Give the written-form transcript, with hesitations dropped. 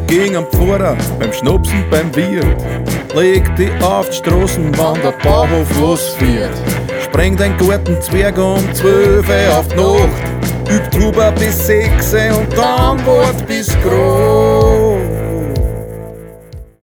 Ging am Pfarrer, beim Schnupsen, beim Wirt. Leg dich auf die Straßenbahn, der Bauhof losfährt. Spreng dein Gartenzwerg um 12 auf die Nacht. Übt Huber bis 6 und dann wart bis groß.